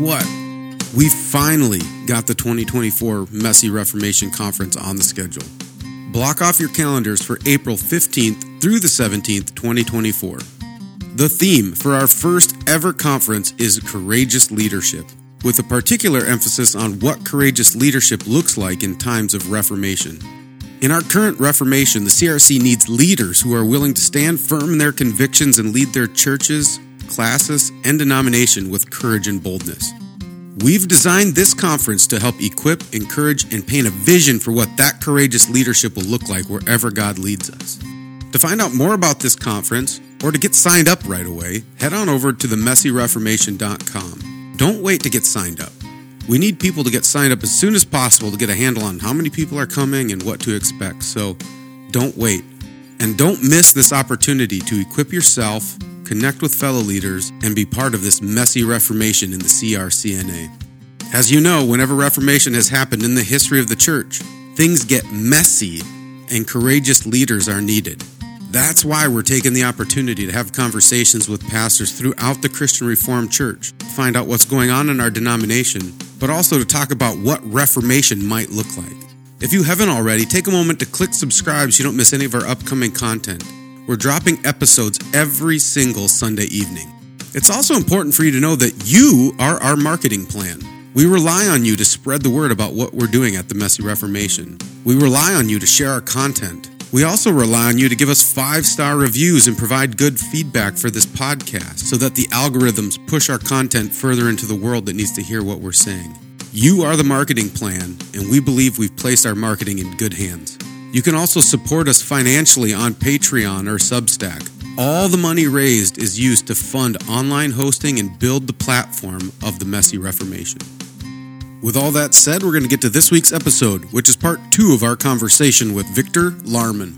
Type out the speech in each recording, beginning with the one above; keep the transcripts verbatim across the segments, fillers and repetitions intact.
what? We finally got the twenty twenty-four Messy Reformation Conference on the schedule. Block off your calendars for April fifteenth through the seventeenth, twenty twenty-four. The theme for our first ever conference is Courageous Leadership, with a particular emphasis on what courageous leadership looks like in times of Reformation. In our current Reformation, the C R C needs leaders who are willing to stand firm in their convictions and lead their churches, classes, and denomination with courage and boldness. We've designed this conference to help equip, encourage, and paint a vision for what that courageous leadership will look like wherever God leads us. To find out more about this conference, or to get signed up right away, head on over to the messy reformation dot com. Don't wait to get signed up. We need people to get signed up as soon as possible to get a handle on how many people are coming and what to expect, so don't wait. And don't miss this opportunity to equip yourself, connect with fellow leaders, and be part of this messy Reformation in the C R C N A. As you know, whenever Reformation has happened in the history of the church, things get messy and courageous leaders are needed. That's why we're taking the opportunity to have conversations with pastors throughout the Christian Reformed Church to find out what's going on in our denomination, but also to talk about what Reformation might look like. If you haven't already, take a moment to click subscribe so you don't miss any of our upcoming content. We're dropping episodes every single Sunday evening. It's also important for you to know that you are our marketing plan. We rely on you to spread the word about what we're doing at the Messy Reformation. We rely on you to share our content. We also rely on you to give us five-star reviews and provide good feedback for this podcast so that the algorithms push our content further into the world that needs to hear what we're saying. You are the marketing plan, and we believe we've placed our marketing in good hands. You can also support us financially on Patreon or Substack. All the money raised is used to fund online hosting and build the platform of the Messy Reformation. With all that said, we're going to get to this week's episode, which is part two of our conversation with Victor Larman.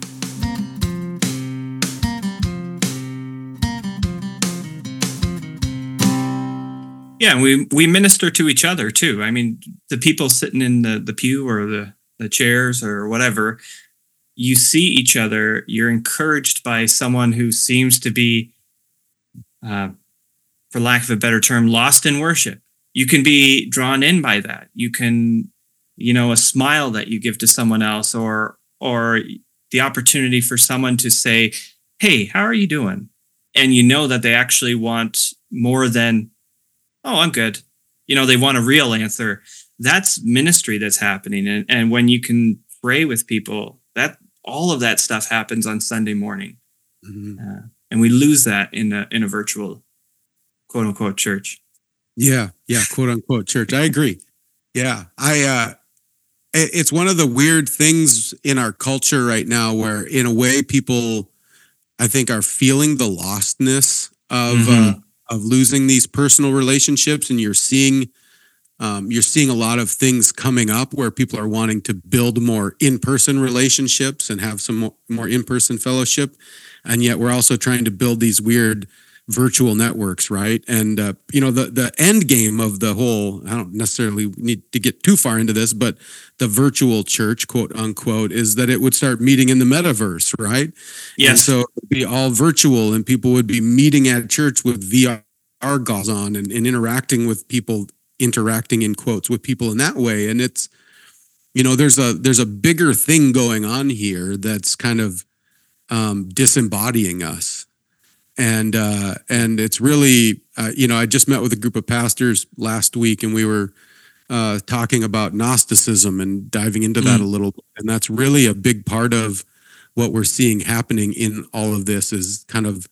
Yeah, we we minister to each other too. I mean, the people sitting in the, the pew or the, the chairs or whatever, you see each other. You're encouraged by someone who seems to be, uh, for lack of a better term, lost in worship. You can be drawn in by that. You can, you know, a smile that you give to someone else, or or the opportunity for someone to say, "Hey, how are you doing?" And you know that they actually want more than, "Oh, I'm good." You know, they want a real answer. That's ministry that's happening. And, and when you can pray with people, that all of that stuff happens on Sunday morning. Mm-hmm. Uh, and we lose that in a, in a virtual, quote unquote, church. Yeah, yeah, quote unquote church. I agree. Yeah, I. Uh, it's one of the weird things in our culture right now, where in a way people, I think, are feeling the lostness of mm-hmm. uh, of losing these personal relationships, and you're seeing, um, you're seeing a lot of things coming up where people are wanting to build more in-person relationships and have some more, more in-person fellowship, and yet we're also trying to build these weird virtual networks, right? And uh, you know, the the end game of the whole, I don't necessarily need to get too far into this, but the virtual church, quote unquote, is that it would start meeting in the metaverse, right? Yes. And so it would be all virtual, and people would be meeting at church with V R goggles on and, and interacting with people, interacting in quotes with people in that way. And it's, you know, there's a there's a bigger thing going on here that's kind of um, disembodying us. And uh, and it's really, uh, you know, I just met with a group of pastors last week, and we were uh, talking about Gnosticism and diving into that mm. a little. And that's really a big part of what we're seeing happening in all of this, is kind of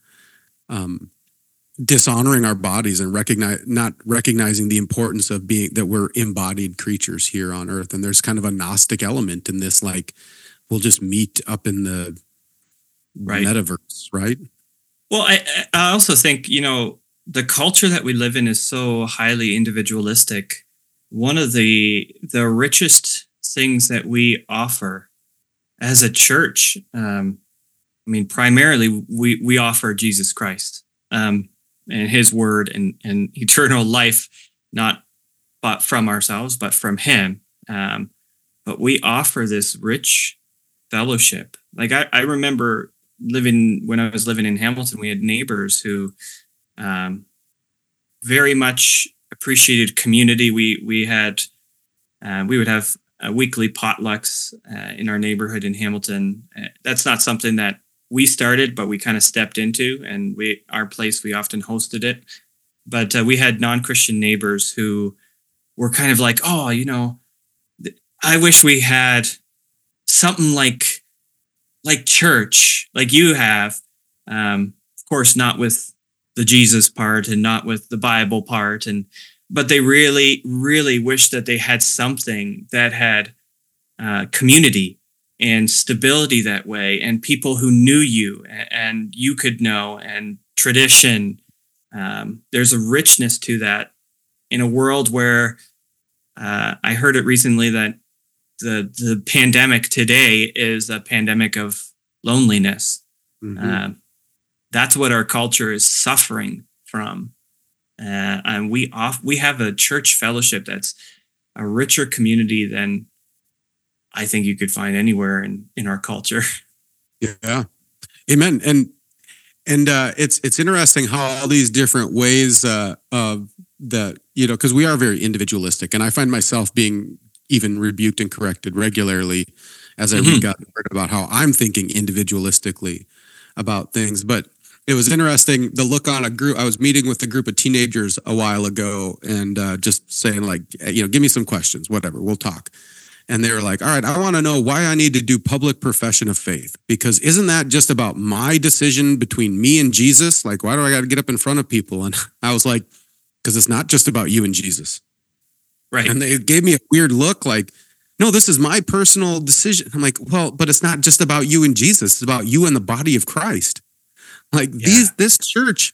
um, dishonoring our bodies and recognize not recognizing the importance of being that we're embodied creatures here on earth. And there's kind of a Gnostic element in this, like we'll just meet up in the right. metaverse, right? Well, I, I also think, you know, the culture that we live in is so highly individualistic. One of the the richest things that we offer as a church, um, I mean, primarily we we offer Jesus Christ um, and His Word and and eternal life, not but from ourselves, but from Him. Um, but we offer this rich fellowship. Like I, I remember. living when I was living in Hamilton, we had neighbors who um, very much appreciated community. We we had uh, we would have uh, weekly potlucks uh, in our neighborhood in Hamilton. Uh, that's not something that we started, but we kind of stepped into, and we our place we often hosted it. But uh, we had non-Christian neighbors who were kind of like, oh, you know, I wish we had something like like church, like you have. Um, of course, not with the Jesus part and not with the Bible part, and but they really, really wish that they had something that had uh, community and stability that way, and people who knew you and, and you could know, and tradition. Um, there's a richness to that in a world where uh, I heard it recently that the the pandemic today is a pandemic of loneliness. Mm-hmm. Uh, that's what our culture is suffering from, uh, and we off we have a church fellowship that's a richer community than I think you could find anywhere in in our culture. Yeah, amen. And and uh, it's it's interesting how all these different ways uh, of the you know because we are very individualistic, and I find myself being even rebuked and corrected regularly as I mm-hmm. read God's word about how I'm thinking individualistically about things. But it was interesting, the look on a group. I was meeting with a group of teenagers a while ago and uh, just saying like, you know, give me some questions, whatever, we'll talk. And they were like, all right, I want to know why I need to do public profession of faith, because isn't that just about my decision between me and Jesus? Like, why do I got to get up in front of people? And I was like, because it's not just about you and Jesus. Right. And they gave me a weird look like, no, this is my personal decision. I'm like, well, but it's not just about you and Jesus. It's about you and the body of Christ. Like yeah. these, this church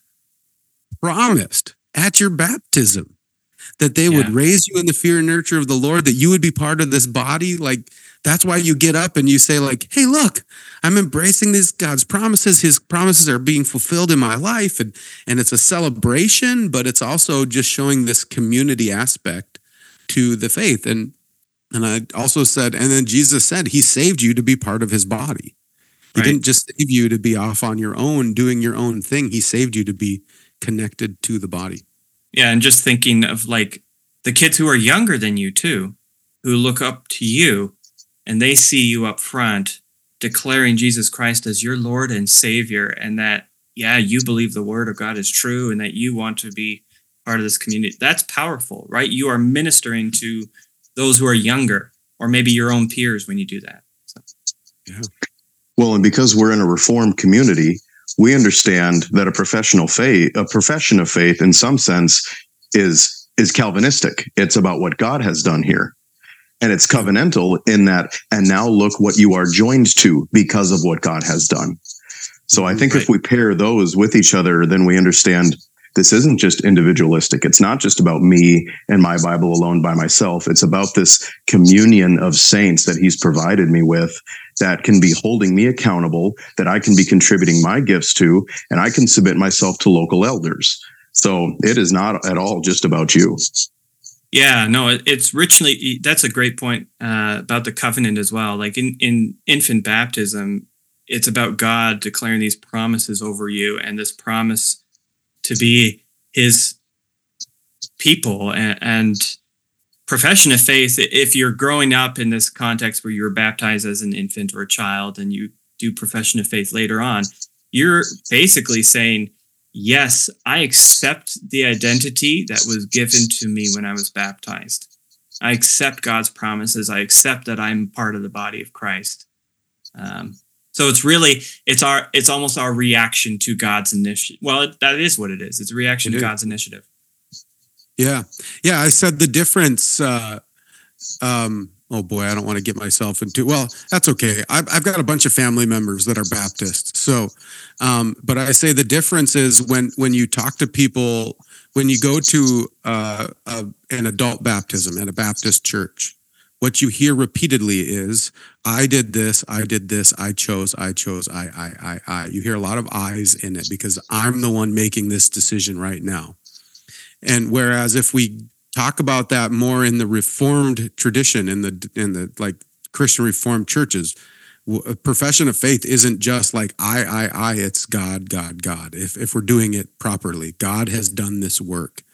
promised at your baptism that they yeah. would raise you in the fear and nurture of the Lord, that you would be part of this body. Like, that's why you get up and you say like, hey, look, I'm embracing these God's promises. His promises are being fulfilled in my life. And, and it's a celebration, but it's also just showing this community aspect to the faith. And, and I also said, and then Jesus said, he saved you to be part of his body. He right. didn't just save you to be off on your own, doing your own thing. He saved you to be connected to the body. Yeah, and just thinking of like the kids who are younger than you too, who look up to you and they see you up front declaring Jesus Christ as your Lord and Savior, and that, yeah, you believe the word of God is true and that you want to be part of this community. That's powerful, right? You are ministering to those who are younger, or maybe your own peers when you do that. So. Yeah. Well, and because we're in a Reformed community, we understand that a professional faith, a profession of faith, in some sense, is is Calvinistic. It's about what God has done here, and it's covenantal in that. And now look what you are joined to because of what God has done. So I think right. if we pair those with each other, then we understand this isn't just individualistic. It's not just about me and my Bible alone by myself. It's about this communion of saints that he's provided me with that can be holding me accountable, that I can be contributing my gifts to, and I can submit myself to local elders. So it is not at all just about you. Yeah, no, it's richly, that's a great point uh, about the covenant as well. Like in, in infant baptism, it's about God declaring these promises over you, and this promise to be his people. And, and profession of faith, if you're growing up in this context where you were baptized as an infant or a child and you do profession of faith later on, you're basically saying, yes, I accept the identity that was given to me when I was baptized. I accept God's promises. I accept that I'm part of the body of Christ. Um, So it's really, it's our, it's almost our reaction to God's initiative. Well, it, that is what it is. It's a reaction it to is. God's initiative. Yeah. Yeah. I said the difference, uh, um, oh boy, I don't want to get myself into, well, that's okay. I've, I've got a bunch of family members that are Baptists. So, um, but I say the difference is when, when you talk to people, when you go to, uh, a, an adult baptism at a Baptist church, what you hear repeatedly is, I did this, I did this, I chose, I chose, I, I, I, I. You hear a lot of I's in it because I'm the one making this decision right now. And whereas if we talk about that more in the Reformed tradition, in the in the like Christian Reformed churches, a profession of faith isn't just like I, I, I. It's God, God, God. If if we're doing it properly, God has done this work.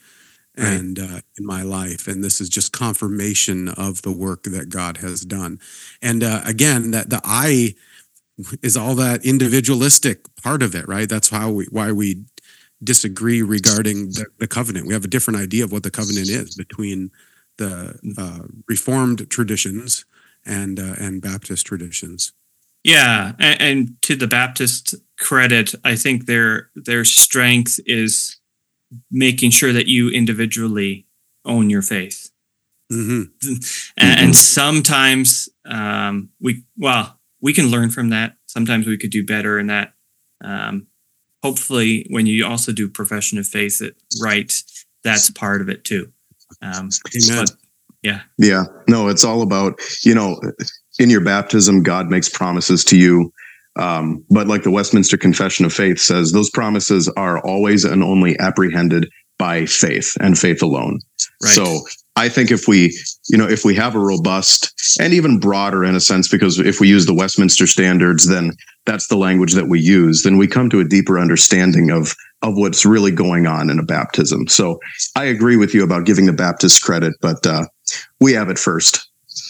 and uh, in my life, and this is just confirmation of the work that God has done. And uh, again, that the I is all that individualistic part of it, right? That's how we why we disagree regarding the, the covenant. We have a different idea of what the covenant is between the uh, Reformed traditions and uh, and Baptist traditions. Yeah, and, and to the Baptist credit, I think their their strength is making sure that you individually own your faith. Mm-hmm. and, and sometimes um, we well we can learn from that. Sometimes we could do better in that. Um, hopefully, when you also do profession of faith it right, that's part of it too. Um, Amen. But, yeah. Yeah. No, it's all about, you know, in your baptism, God makes promises to you. Um, but like the Westminster Confession of Faith says, those promises are always and only apprehended by faith and faith alone. Right. So I think if we, you know, if we have a robust and even broader in a sense, because if we use the Westminster standards, then that's the language that we use, then we come to a deeper understanding of, of what's really going on in a baptism. So I agree with you about giving the Baptists credit, but uh, we have it first.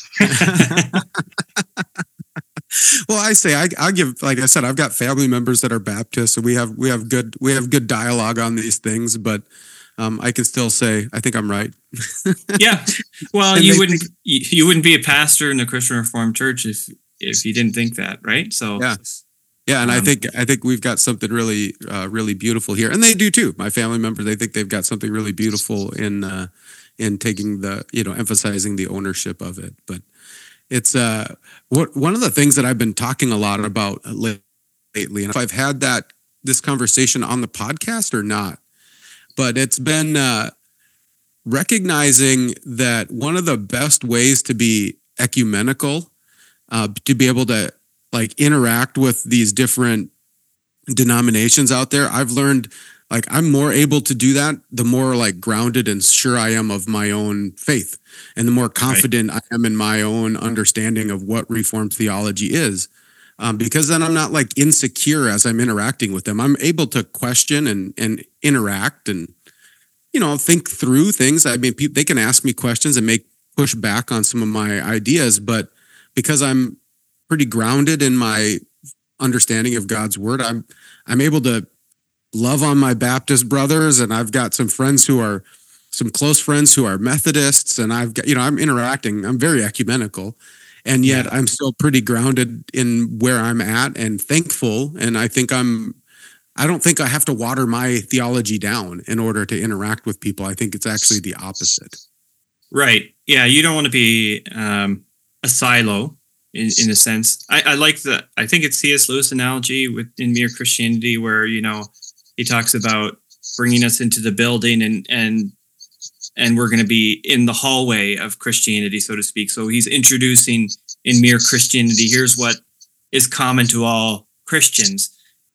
Well, I say I, I give, like I said, I've got family members that are Baptists, so we have we have good we have good dialogue on these things. But um, I can still say I think I'm right. Yeah, well, And you they wouldn't think- you, you wouldn't be a pastor in the Christian Reformed Church if if you didn't think that, right? So Yeah. Yeah, and I Um, think I think we've got something really uh, really beautiful here, and they do too. My family members, they think they've got something really beautiful in uh, in taking the you know emphasizing the ownership of it. But it's uh what one of the things that I've been talking a lot about lately, and if I've had that this conversation on the podcast or not, but it's been uh, recognizing that one of the best ways to be ecumenical, uh, to be able to like interact with these different denominations out there. I've learned like I'm more able to do that the more like grounded and sure I am of my own faith, and the more confident I am in my own understanding of what Reformed theology is. Um, because then I'm not like insecure as I'm interacting with them. I'm able to question and and interact and you know think through things. I mean, people, they can ask me questions and make push back on some of my ideas, but because I'm pretty grounded in my understanding of God's word, I'm I'm able to love on my Baptist brothers, and I've got some friends who are some close friends who are Methodists, and I've got you know I'm interacting. I'm very ecumenical, and yet Yeah. I'm still pretty grounded in where I'm at and thankful. And I think I'm. I don't think I have to water my theology down in order to interact with people. I think it's actually the opposite. right, yeah, you don't want to be um, a silo in, in a sense. I, I like the I think it's C S Lewis analogy with in Mere Christianity, where you know he talks about bringing us into the building and and and we're going to be in the hallway of Christianity, so to speak. So he's introducing in Mere Christianity, here's what is common to all Christians.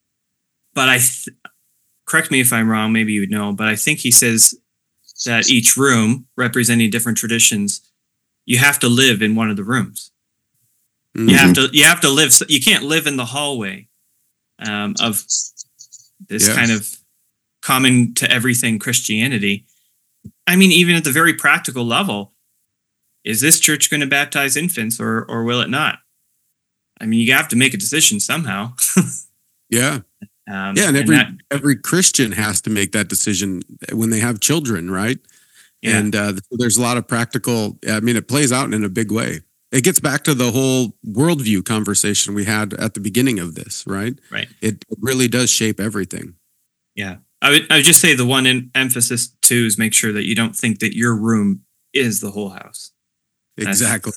But I th- correct me if I'm wrong, maybe you would know, but I think he says that each room representing different traditions, you have to live in one of the rooms. Mhm. You have to you have to live. You can't live in the hallway um, of this Yeah. kind of common to everything Christianity. I mean, even at the very practical level, is this church going to baptize infants or or will it not? I mean, you have to make a decision somehow. Yeah. Um, Yeah, and every that- every Christian has to make that decision when they have children, right? Yeah. And uh, there's a lot of practical. I mean, it plays out in a big way. It gets back to the whole worldview conversation we had at the beginning of this, right? Right. It, it really does shape everything. Yeah, I would I would just say the one in emphasis too is make sure that you don't think that your room is the whole house. That's- Exactly.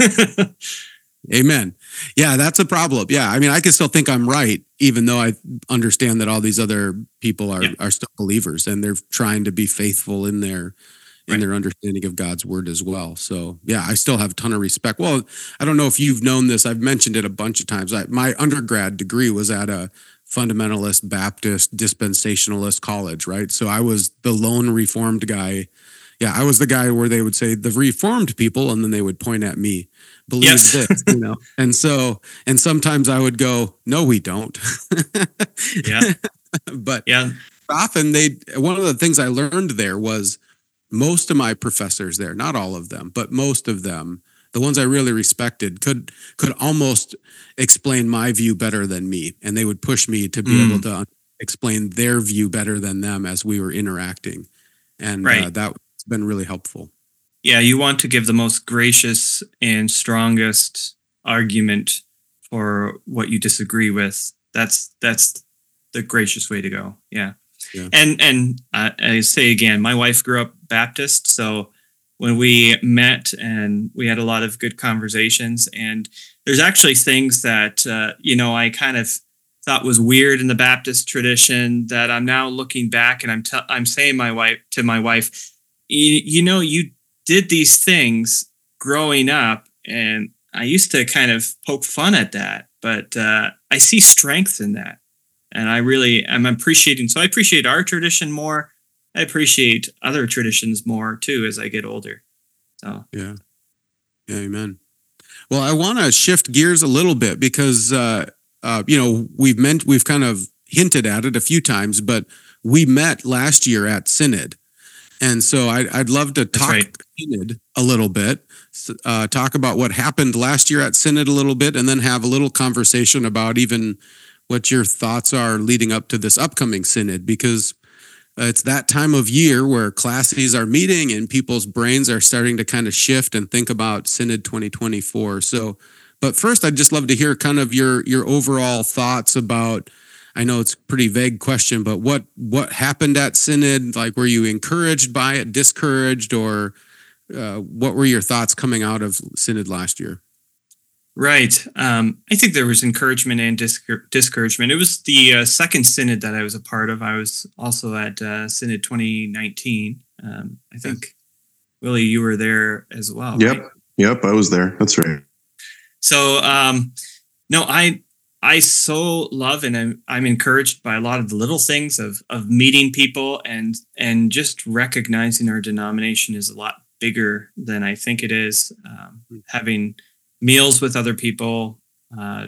Amen. Yeah, that's a problem. Yeah, I mean, I can still think I'm right, even though I understand that all these other people are Yeah. are still believers and they're trying to be faithful in their in Right. their understanding of God's word as well. So yeah, I still have a ton of respect. Well, I don't know if you've known this. I've mentioned it a bunch of times. I, my undergrad degree was at a fundamentalist Baptist dispensationalist college, right? So I was the lone Reformed guy. Yeah, I was the guy where they would say the Reformed people, and then they would point at me, believe Yes. this, you know. And so, and sometimes I would go, no, we don't. Yeah, But yeah, often they, one of the things I learned there was most of my professors there, not all of them, but most of them, the ones I really respected, could could almost explain my view better than me, and they would push me to be mm. able to explain their view better than them as we were interacting, and right. uh, that's been really helpful. Yeah, you want to give the most gracious and strongest argument for what you disagree with. That's that's the gracious way to go. Yeah, yeah. and and uh, I say again, my wife grew up Baptist, so when we met and we had a lot of good conversations, and there's actually things that, uh, you know, I kind of thought was weird in the Baptist tradition that I'm now looking back and I'm, t- I'm saying my wife to my wife, you, you know, you did these things growing up, and I used to kind of poke fun at that, but uh, I see strength in that. And I really am appreciating, so I appreciate our tradition more. I appreciate other traditions more too as I get older. So yeah, yeah, amen. Well, I want to shift gears a little bit because uh, uh, you know we've meant we've kind of hinted at it a few times, but we met last year at Synod, and so I'd, I'd love to talk right. Synod a little bit, uh, talk about what happened last year at Synod a little bit, and then have a little conversation about even what your thoughts are leading up to this upcoming Synod, because Uh, it's that time of year where classes are meeting and people's brains are starting to kind of shift and think about Synod twenty twenty-four. So, but first, I'd just love to hear kind of your your overall thoughts about, I know it's a pretty vague question, but what what happened at Synod? Like, were you encouraged by it, discouraged, or uh, what were your thoughts coming out of Synod last year? Right. Um, I think there was encouragement and discour- discouragement. It was the uh, second Synod that I was a part of. I was also at uh, Synod twenty nineteen. Um, I think, yes. Willie, you were there as well. Yep. Right? Yep, I was there. That's right. So, um, no, I I so love and I'm, I'm encouraged by a lot of the little things of of meeting people and and just recognizing our denomination is a lot bigger than I think it is. Um, having meals with other people, uh,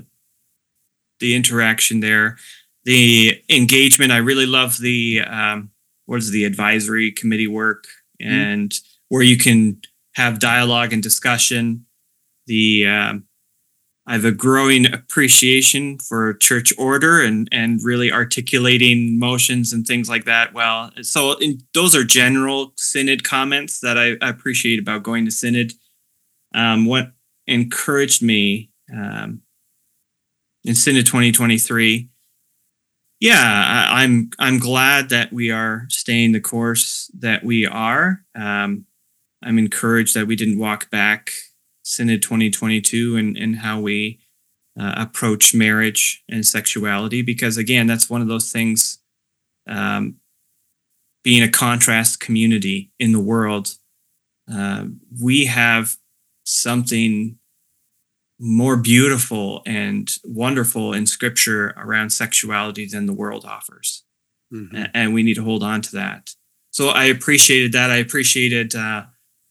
the interaction there, the engagement. I really love the, um, what is the advisory committee work and mm. where you can have dialogue and discussion. The, um, I have a growing appreciation for church order and, and really articulating motions and things like that. Well, so in, those are general Synod comments that I, I appreciate about going to Synod. Um, what, encouraged me um, in Synod twenty twenty-three. Yeah, I, I'm I'm glad that we are staying the course that we are. Um, I'm encouraged that we didn't walk back Synod twenty twenty-two and, and how we uh, approach marriage and sexuality, because again, that's one of those things. Um, being a contrast community in the world, uh, we have something more beautiful and wonderful in Scripture around sexuality than the world offers. Mm-hmm. And we need to hold on to that. So I appreciated that. I appreciated uh,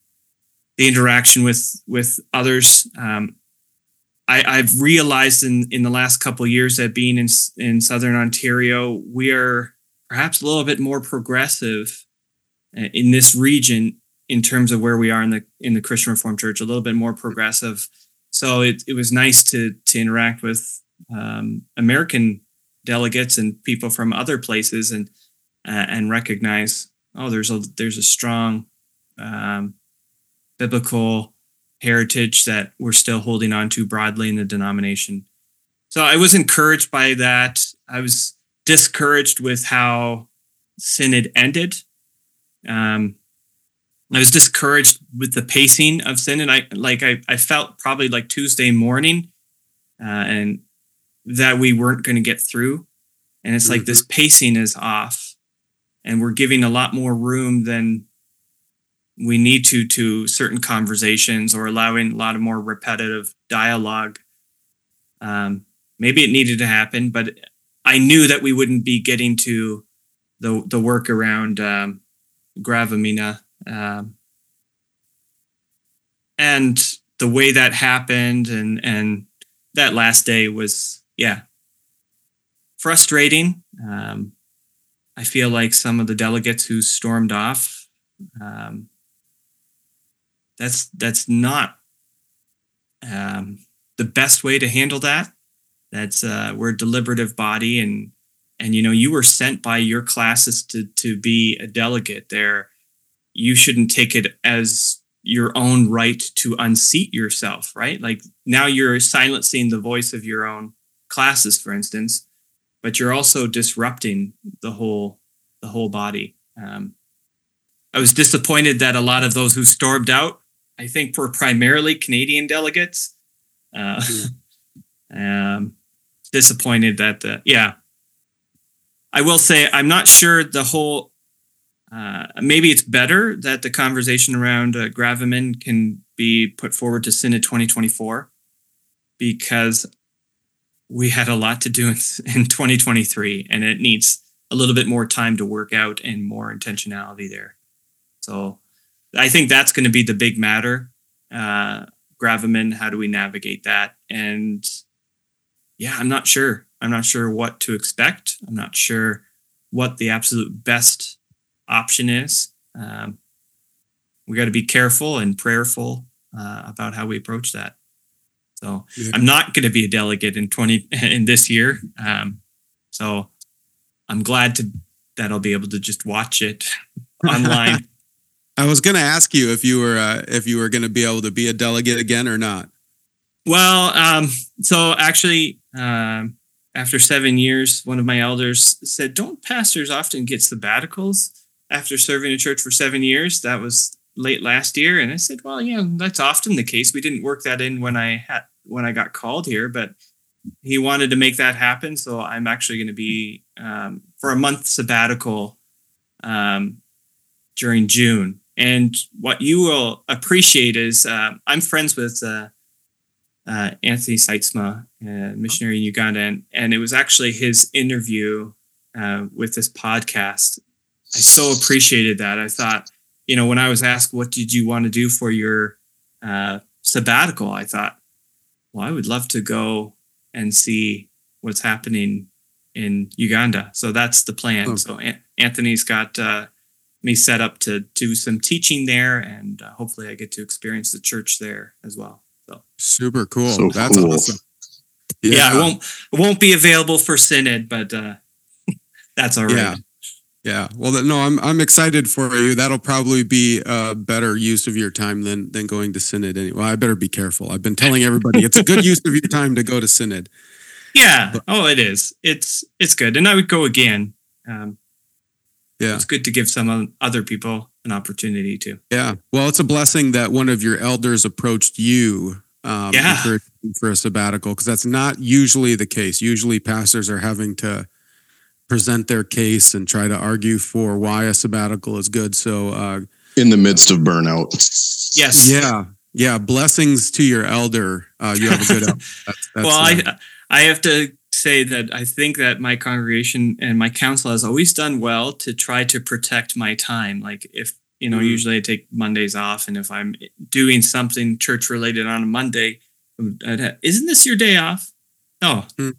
the interaction with, with others. Um, I, I've realized in, in the last couple of years that being in, in Southern Ontario, we are perhaps a little bit more progressive in this region in terms of where we are in the in the Christian Reformed Church, a little bit more progressive. So it it was nice to to interact with um, American delegates and people from other places and uh, and recognize, oh, there's a there's a strong um, biblical heritage that we're still holding on to broadly in the denomination. So I was encouraged by that. I was discouraged with how Synod ended. Um, I was discouraged with the pacing of Synod. I like I, I felt probably like Tuesday morning, uh, and that we weren't going to get through. And it's mm-hmm. like this pacing is off, and we're giving a lot more room than we need to to certain conversations, or allowing a lot of more repetitive dialogue. Um, maybe it needed to happen, but I knew that we wouldn't be getting to the the work around um, Gravamina. Um, and the way that happened and, and that last day was, yeah, frustrating. Um, I feel like some of the delegates who stormed off um, that's that's not um, the best way to handle that. That's uh, we're a deliberative body, and and you know you were sent by your classes to to be a delegate there. You shouldn't take it as your own right to unseat yourself, right? Like now you're silencing the voice of your own classes, for instance, but you're also disrupting the whole the whole body. Um, I was disappointed that a lot of those who stormed out, I think, were primarily Canadian delegates. Uh, um, disappointed that, the, yeah. I will say, I'm not sure the whole, uh, maybe it's better that the conversation around uh, gravamen can be put forward to Synod twenty twenty-four, because we had a lot to do in, in twenty twenty-three, and it needs a little bit more time to work out and more intentionality there. So I think that's going to be the big matter. Uh, gravamen, how do we navigate that? And yeah, I'm not sure. I'm not sure what to expect. I'm not sure what the absolute best option is. Um, we got to be careful and prayerful uh, about how we approach that. So yeah. I'm not going to be a delegate in twenty in this year. Um, so I'm glad to that I'll be able to just watch it online. I was going to ask you if you were uh, if you were going to be able to be a delegate again or not. Well, um, so actually, um, after seven years, one of my elders said, "Don't pastors often get sabbaticals after serving a church for seven years?" That was late last year, and I said, "Well, yeah, that's often the case. We didn't work that in when I had when I got called here, but he wanted to make that happen. So I'm actually going to be um, for a month sabbatical um, during June." And what you will appreciate is uh, I'm friends with uh, uh, Anthony Seitzma, a missionary in Uganda, and, and it was actually his interview uh, with this podcast. I so appreciated that. I thought, you know, when I was asked, what did you want to do for your uh, sabbatical? I thought, well, I would love to go and see what's happening in Uganda. So that's the plan. Oh. So An- Anthony's got uh, me set up to do some teaching there, and uh, hopefully I get to experience the church there as well. So super cool. So That's cool. awesome. Yeah. yeah, I won't won't be available for Synod, but uh, that's all right. Yeah. Yeah. Well, no, I'm I'm excited for you. That'll probably be a better use of your time than than going to Synod anyway. Well, I better be careful. I've been telling everybody it's a good use of your time to go to Synod. Yeah. But, oh, it is. It's it's good, and I would go again. Um, yeah, it's good to give some other people an opportunity to. Yeah. Well, it's a blessing that one of your elders approached you. Um, yeah. for, for a sabbatical, because that's not usually the case. Usually, pastors are having to present their case and try to argue for why a sabbatical is good. So, uh, in the midst of burnout, yes, yeah, yeah. Blessings to your elder. Uh, you have a good. That's, that's, well, uh, I I have to say that I think that my congregation and my council has always done well to try to protect my time. Like if you know, mm-hmm. usually I take Mondays off, and if I'm doing something church related on a Monday, I'd have, isn't this your day off? Oh, mm-hmm.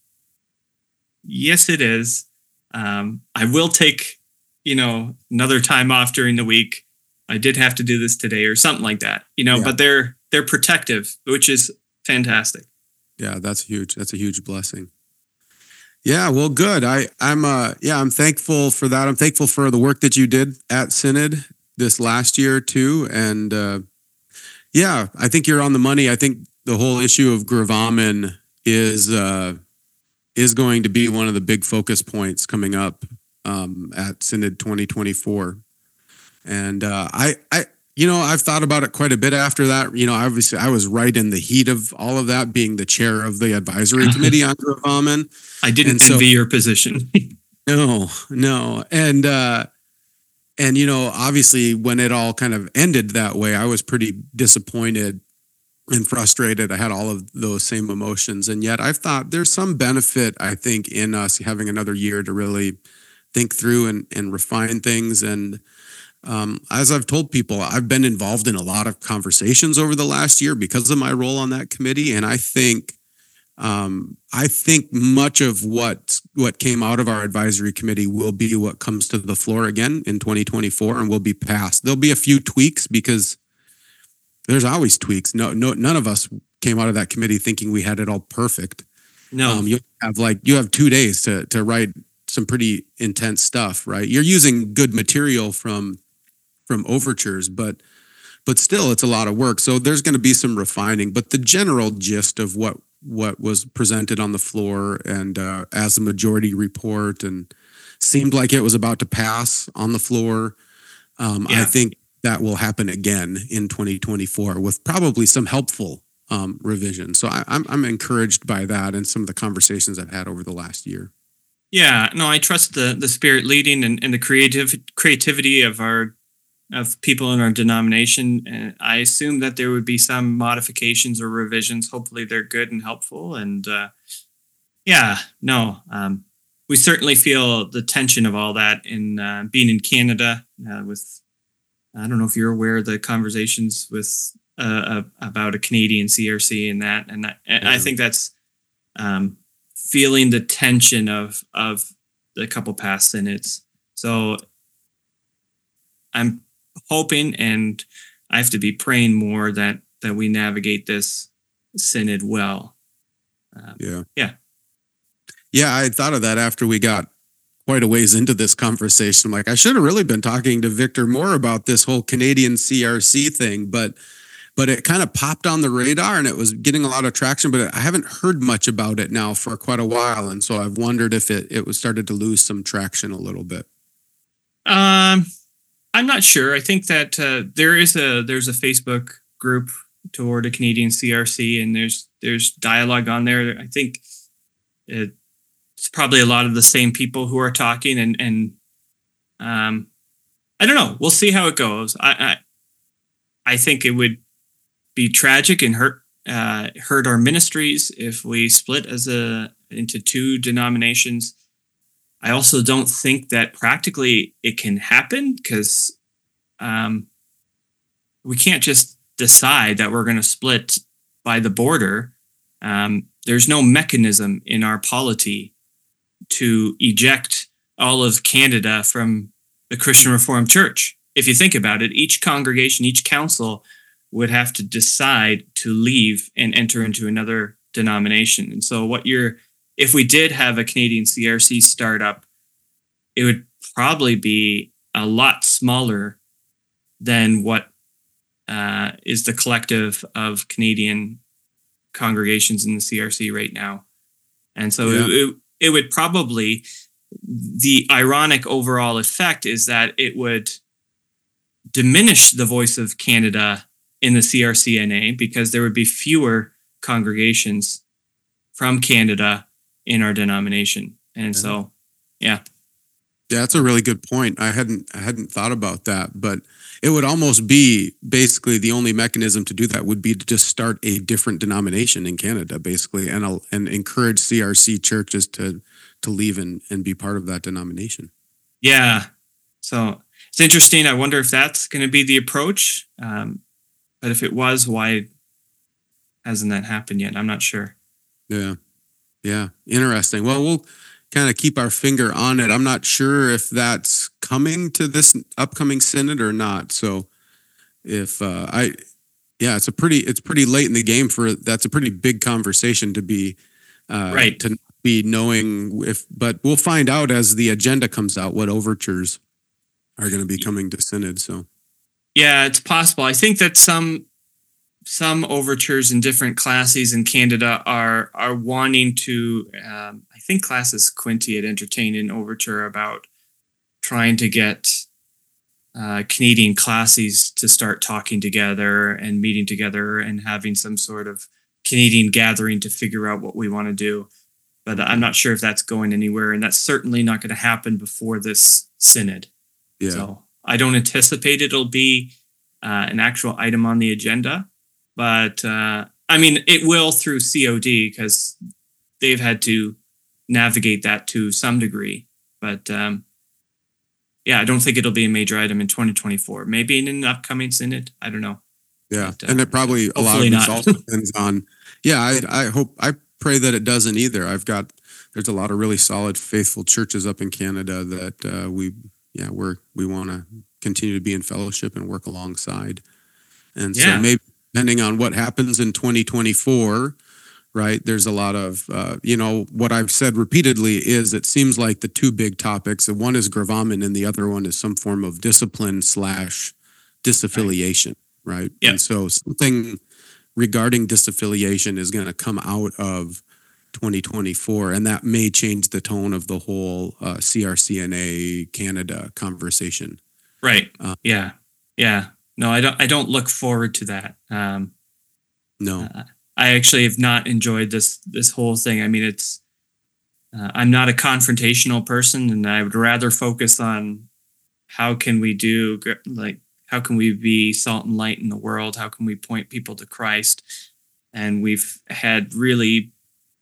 Yes, it is. Um, I will take, you know, another time off during the week. I did have to do this today or something like that, you know, yeah. But they're, they're protective, which is fantastic. Yeah. That's huge. That's a huge blessing. Yeah. Well, good. I I'm, uh, yeah, I'm thankful for that. I'm thankful for the work that you did at Synod this last year too. And, uh, yeah, I think you're on the money. I think the whole issue of gravamen is, uh, is going to be one of the big focus points coming up um, at Synod twenty twenty-four. And uh, I, I, you know, I've thought about it quite a bit after that. You know, obviously I was right in the heat of all of that, being the chair of the advisory committee on gravamen. I didn't so, envy your position. no, no. And, uh, and, you know, obviously when it all kind of ended that way, I was pretty disappointed and frustrated. I had all of those same emotions. And yet I've thought there's some benefit, I think, in us having another year to really think through and, and refine things. And um, as I've told people, I've been involved in a lot of conversations over the last year because of my role on that committee. And I think Um, I think much of what what came out of our advisory committee will be what comes to the floor again in twenty twenty-four and will be passed. There'll be a few tweaks because there's always tweaks. No, no, none of us came out of that committee thinking we had it all perfect. No, um, you have like you have two days to to write some pretty intense stuff, right? You're using good material from from overtures, but but still, it's a lot of work. So there's going to be some refining, but the general gist of what what was presented on the floor and uh, as a majority report and seemed like it was about to pass on the floor. Um, Yeah. I think that will happen again in twenty twenty-four with probably some helpful um, revision. So I, I'm I'm encouraged by that and some of the conversations I've had over the last year. Yeah, no, I trust the the spirit leading and, and the creative creativity of our of people in our denomination. And I assume that there would be some modifications or revisions. Hopefully, they're good and helpful. And uh, yeah, no, um, we certainly feel the tension of all that in uh, being in Canada. Uh, with I don't know if you're aware of the conversations with uh, about a Canadian C R C and that, and I, and I think that's. Um, feeling the tension of of the couple past synods. So I'm hoping, and I have to be praying more that that we navigate this synod well. Um, Yeah. Yeah. Yeah, I had thought of that after we got quite a ways into this conversation. I'm like, I should have really been talking to Victor more about this whole Canadian C R C thing, but but it kind of popped on the radar and it was getting a lot of traction, but I haven't heard much about it now for quite a while. And so I've wondered if it, it was started to lose some traction a little bit. Um, I'm not sure. I think that uh, there is a there's a Facebook group toward a Canadian C R C, and there's there's dialogue on there. I think it's probably a lot of the same people who are talking, and and um, I don't know. We'll see how it goes. I I, I think it would be tragic and hurt uh, hurt our ministries if we split as a into two denominations. I also don't think that practically it can happen because um, we can't just decide that we're going to split by the border. Um, there's no mechanism in our polity to eject all of Canada from the Christian Reformed Church. If you think about it, each congregation, each council would have to decide to leave and enter into another denomination. And so what you're, if we did have a Canadian C R C startup, it would probably be a lot smaller than what uh, is the collective of Canadian congregations in the C R C right now. And so Yeah. it, it, it would probably, the ironic overall effect is that it would diminish the voice of Canada in the C R C N A because there would be fewer congregations from Canada in our denomination. And so, yeah. Yeah, that's a really good point. I hadn't I hadn't thought about that, but it would almost be basically the only mechanism to do that would be to just start a different denomination in Canada, basically, and I'll, and encourage C R C churches to to leave and, and be part of that denomination. Yeah. So it's interesting. I wonder if that's going to be the approach. Um, but if it was, why hasn't that happened yet? I'm not sure. Yeah. Yeah. Interesting. Well, we'll kind of keep our finger on it. I'm not sure if that's coming to this upcoming synod or not. So if uh, I, yeah, it's a pretty, it's pretty late in the game for, that's a pretty big conversation to be, uh, Right. to be knowing if, but we'll find out as the agenda comes out what overtures are going to be coming to synod. So Yeah, it's possible. I think that some some overtures in different classes in Canada are are wanting to. Um, I think classes Quinty had entertained an overture about trying to get uh, Canadian classes to start talking together and meeting together and having some sort of Canadian gathering to figure out what we want to do. But I'm not sure if that's going anywhere, and that's certainly not going to happen before this synod. yeah, So I don't anticipate it'll be uh, an actual item on the agenda, but uh, I mean, it will through C O D because they've had to navigate that to some degree. But um, yeah, I don't think it'll be a major item in twenty twenty-four. Maybe in an upcoming synod. I don't know. yeah, But, uh, and it probably a lot of hopefully this not. also depends on. Yeah, I, I hope I pray that it doesn't either. I've got there's a lot of really solid, faithful churches up in Canada that uh, we yeah we're we want to continue to be in fellowship and work alongside. And Yeah. so maybe depending on what happens in twenty twenty-four, right? There's a lot of, uh, you know, what I've said repeatedly is it seems like the two big topics, and one is gravamen and the other one is some form of discipline slash disaffiliation, right? Yeah. And so something regarding disaffiliation is going to come out of twenty twenty-four, and that may change the tone of the whole uh, C R C N A Canada conversation. Right. Uh, yeah. Yeah. No, I don't. I don't look forward to that. Um, No. uh, I actually have not enjoyed this this whole thing. I mean, it's. Uh, I'm not a confrontational person, and I would rather focus on how can we do gr- like how can we be salt and light in the world? How can we point people to Christ? And we've had really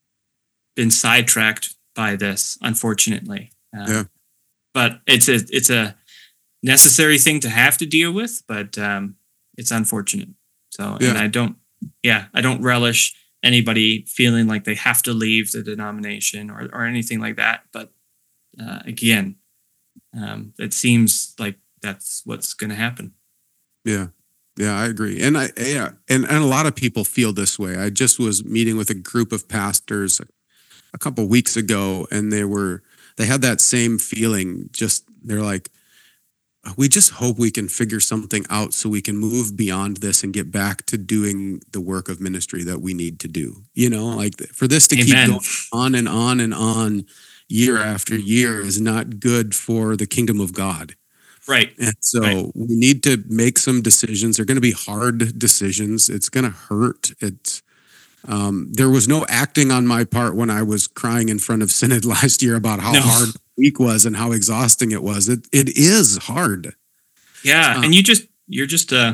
been sidetracked by this, unfortunately. Uh, Yeah. But it's a it's a necessary thing to have to deal with, but um, it's unfortunate. So, and Yeah. I don't, yeah, I don't relish anybody feeling like they have to leave the denomination or, or anything like that. But uh, again, um, it seems like that's what's going to happen. Yeah. Yeah, I agree. And I yeah, and, and a lot of people feel this way. I just was meeting with a group of pastors a couple weeks ago, and they were they had that same feeling. Just they're like, we just hope we can figure something out so we can move beyond this and get back to doing the work of ministry that we need to do. You know, like for this to Amen. keep going on and on and on year after year is not good for the kingdom of God. Right. And so Right. we need to make some decisions. They're going to be hard decisions. It's going to hurt. It's um, there was no acting on my part when I was crying in front of Synod last year about how No. hard the week was and how exhausting it was. It it is hard. Yeah. Uh, and you just, you're just, uh,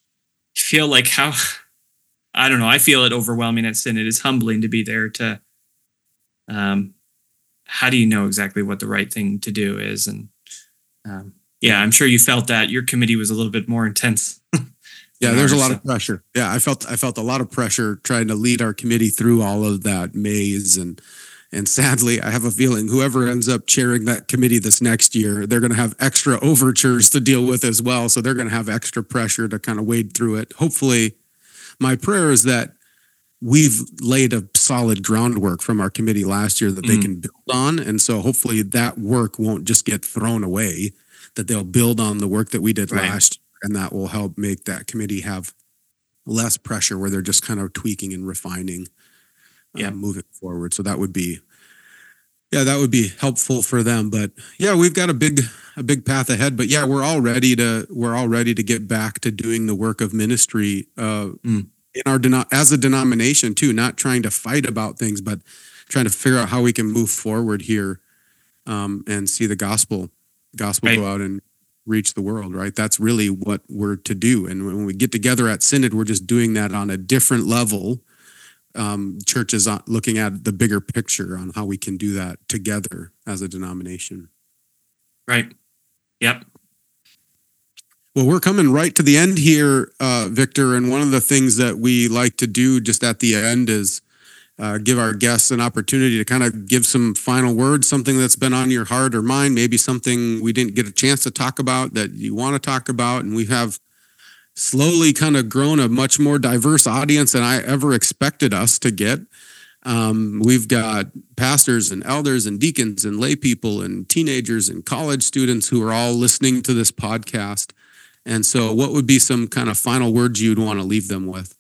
feel like how, I don't know. I feel it overwhelming at Synod. It's humbling to be there to, um, how do you know exactly what the right thing to do is? And, um, yeah, I'm sure you felt that your committee was a little bit more intense. Yeah, than there's a ours, lot so- of pressure. Yeah, I felt I felt a lot of pressure trying to lead our committee through all of that maze, and and sadly, I have a feeling whoever ends up chairing that committee this next year, they're going to have extra overtures to deal with as well. So they're going to have extra pressure to kind of wade through it. Hopefully, my prayer is that we've laid a solid groundwork from our committee last year that they Mhm. can build on, and so hopefully that work won't just get thrown away. That they'll build on the work that we did Right. last year, and that will help make that committee have less pressure where they're just kind of tweaking and refining, uh, Yeah. moving forward. So that would be, yeah, that would be helpful for them. But yeah, we've got a big, a big path ahead. But yeah, we're all ready to, we're all ready to get back to doing the work of ministry uh, Mm. in our deno- as a denomination too. Not trying to fight about things, but trying to figure out how we can move forward here um, and see the gospel, gospel Right. go out and reach the world, right? That's really what we're to do. And when we get together at Synod, we're just doing that on a different level. Um, churches are looking at the bigger picture on how we can do that together as a denomination. Right. Yep. Well, we're coming right to the end here, uh, Victor. And one of the things that we like to do just at the end is uh, give our guests an opportunity to kind of give some final words, something that's been on your heart or mind, maybe something we didn't get a chance to talk about that you want to talk about. And we have slowly kind of grown a much more diverse audience than I ever expected us to get. Um, we've got pastors and elders and deacons and lay people and teenagers and college students who are all listening to this podcast. And so what would be some kind of final words you'd want to leave them with?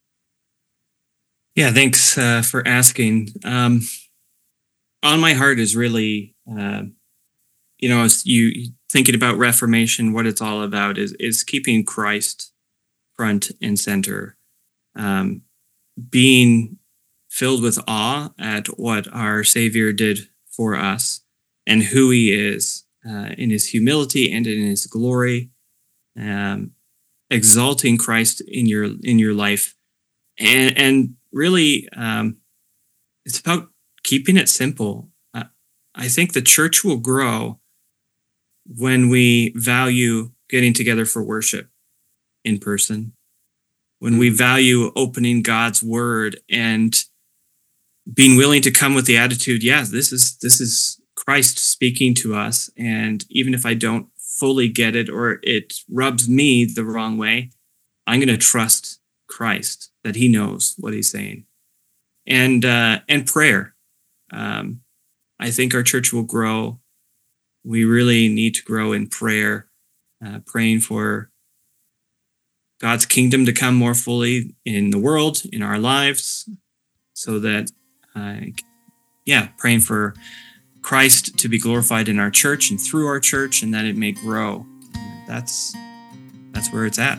Yeah, thanks uh, for asking. Um, on my heart is really, uh, you know, as you thinking about Reformation, what it's all about is is keeping Christ front and center, um, being filled with awe at what our Savior did for us and who He is uh, in His humility and in His glory, um, exalting Christ in your in your life, and and really, um, it's about keeping it simple. Uh, I think the church will grow when we value getting together for worship in person, when we value opening God's word and being willing to come with the attitude, yes, this is this is Christ speaking to us. And even if I don't fully get it or it rubs me the wrong way, I'm going to trust Christ that he knows what he's saying. And uh, and prayer. Um, I think our church will grow. We really need to grow in prayer, uh, praying for God's kingdom to come more fully in the world, in our lives, so that, uh, yeah, praying for Christ to be glorified in our church and through our church, and that it may grow. That's that's where it's at.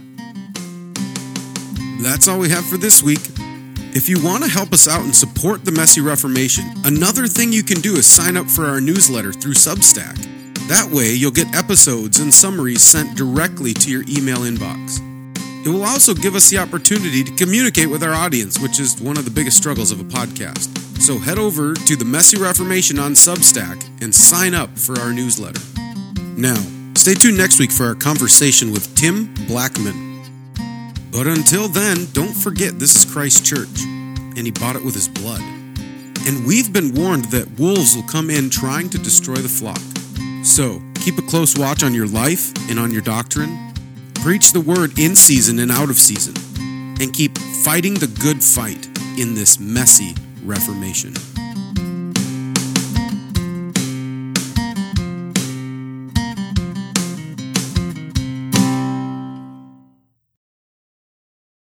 That's all we have for this week. If you want to help us out and support the Messy Reformation, another thing you can do is sign up for our newsletter through Substack. That way, you'll get episodes and summaries sent directly to your email inbox. It will also give us the opportunity to communicate with our audience, which is one of the biggest struggles of a podcast. So head over to the Messy Reformation on Substack and sign up for our newsletter. Now, stay tuned next week for our conversation with Tim Blackman. But until then, don't forget this is Christ's church, and he bought it with his blood. And we've been warned that wolves will come in trying to destroy the flock. So, keep a close watch on your life and on your doctrine. Preach the word in season and out of season. And keep fighting the good fight in this messy Reformation.